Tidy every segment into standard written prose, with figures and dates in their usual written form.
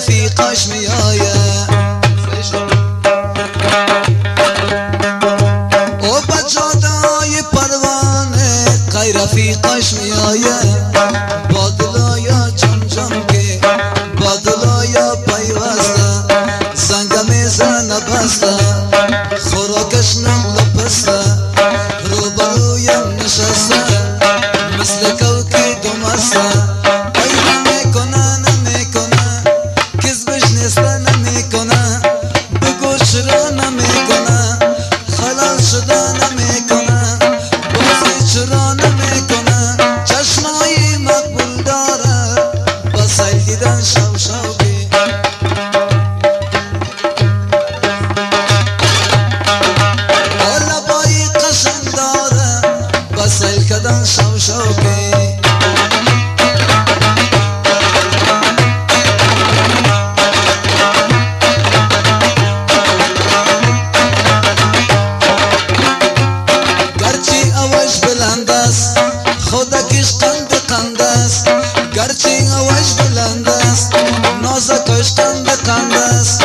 رفیقش میآید او بچادای پروانه قی رفیقش میآید با دلایا چمچم که با دلایا پیوسته زنگ میزنه بسته خوراکش نم لپسته روبرویم نشسته مثل کوکی دمسته ای نمیکنه نمیکنه کذبش نیسته نمیکنه بگو چرا نمیکنه خلال شده نمیکنه بازی چرا نمیکنه چشمایی مقبول داره با سیل دیدن شو شوکی لبایی قشنگ داره با سیل کدن شو شوکی گرچه اوش بلند است خودکش قند قند است گرچه اوش بلند است نازکش قند قند است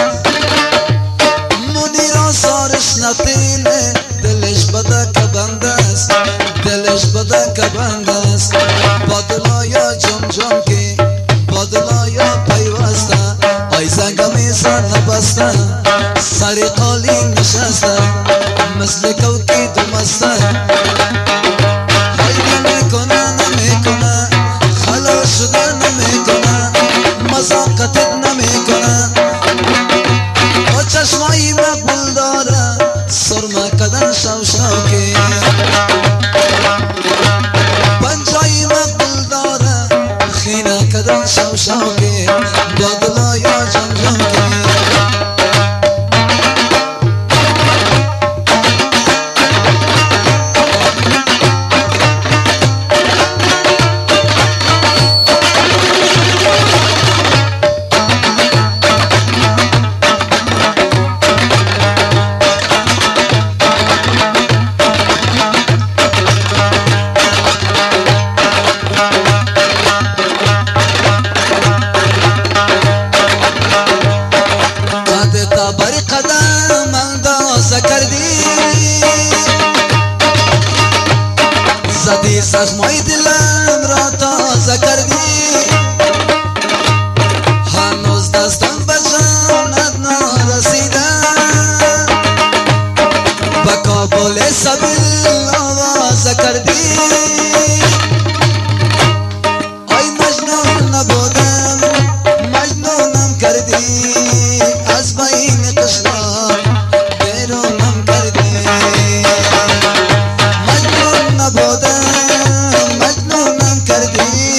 منیر آزارش نپیله دلش بده که بند است دلش بده که بند است با دلایا جم جم که با دلایا پیوسته آی زنگ میزنه بسته سری قالی نشسته مثل کوکی دمسته های نمیکنه نمیکنه خلا شده نمیکنه مزاقتت نمیکنه با چشمایی مقبول داره سرمه کدن شو شوکی پنجایی مقبول داره خینه کدن شو شوکی با دلایا جم جم که بر قدم اندازه کردی زدی سزمای دلم را تازه کردی هنوز دستم به جانت نرسیده به کابل سبیل آوازه کردی آی مجنون نبودم مجنونم کردی از بین قشنام بیرونم کردی مجنون نبودم مجنونم کردی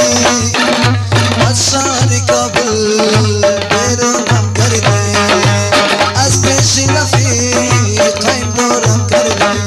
از شهر کابل بیرونم کردی از پیش رفیقم دورم کردی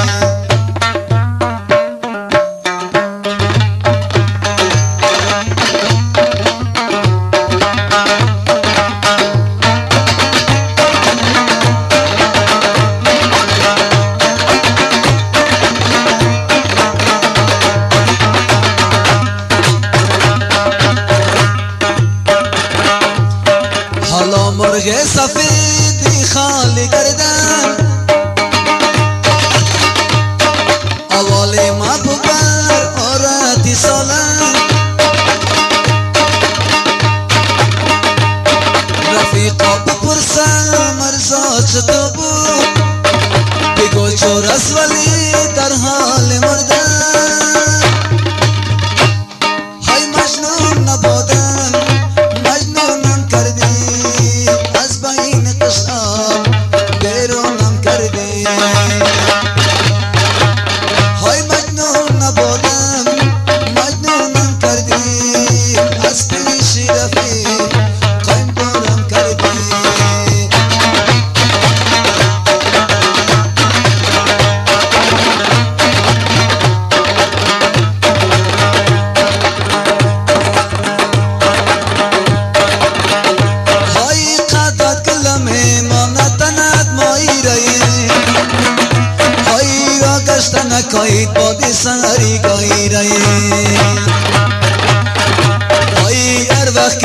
حالا مرغ سفیدی خالی کردم اول ما ببر آردی سالم رفیقا بپرسم مرزا چطور بود بگو چور است ولی در حال مردن های مجنون نبودم مجنونم کردی از بین قشنام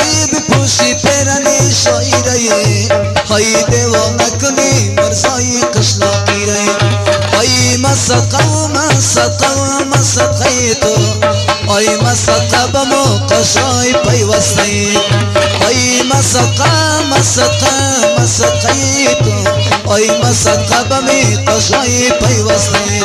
رنگی بپوشی پیرنی شاعری های دیوانه کنی مرزای قشلاقی ری ای مسقه و مسقه و مسقه تو ای مسقه بمو قشای پیوسته ای مسقه مسقه مسقه تو ای مسقه بمی قشای پیوسته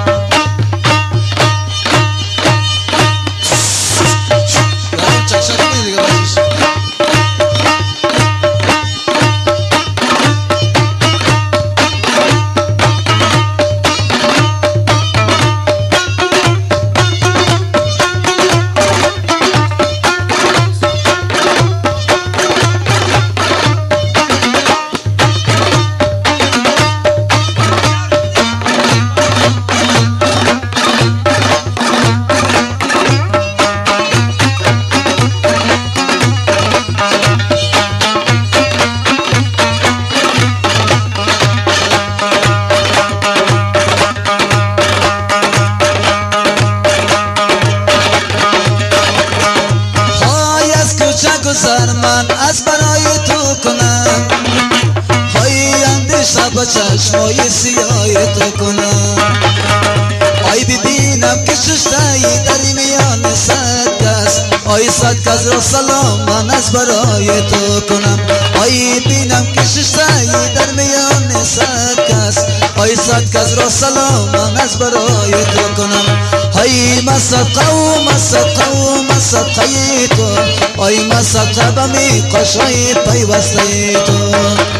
من از برای تو کنم های اندیشه با چشمای سیاه تو کنم آی ببینم که ششتایی در میان صد کس آی صد کس را سلام من از برای تو کنم آی بینم که ششتایی در میان صد کس آی صد کس را سلام من از برای تو کنم های مسقه و مسقه و مسقه تو ای مسقه بمی قشای پیوسته تو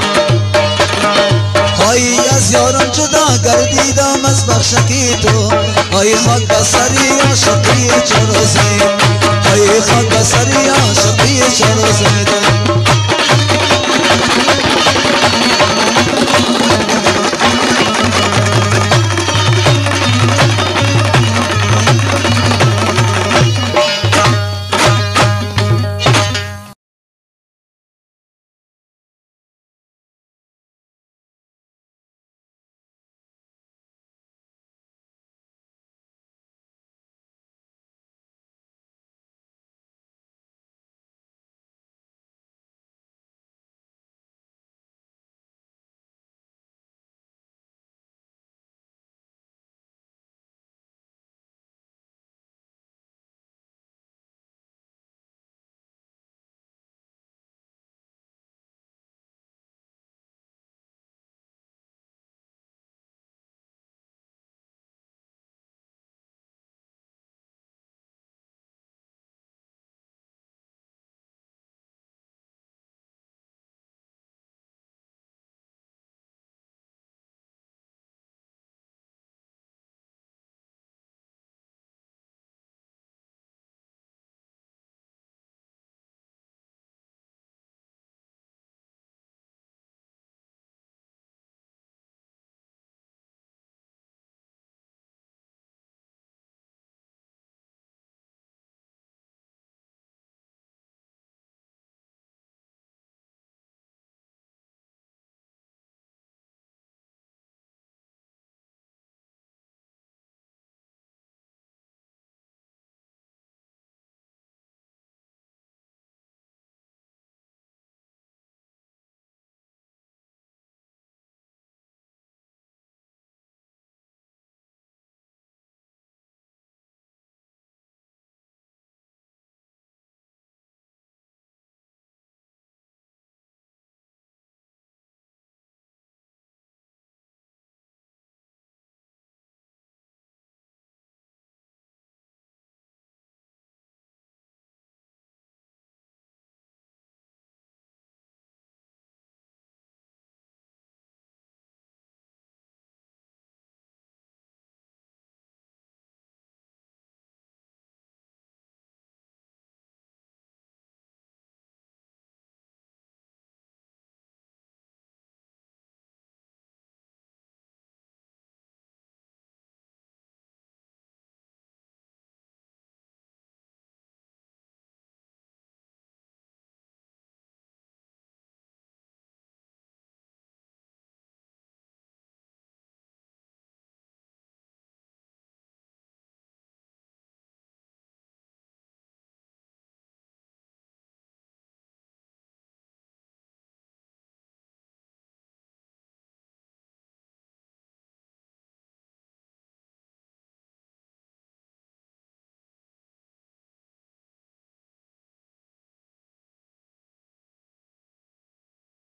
های از یارم جدا گردیدم از بخشکی تو ای خاک بسری عاشقی چه روزی ای خاک بسری عاشقی چه روزی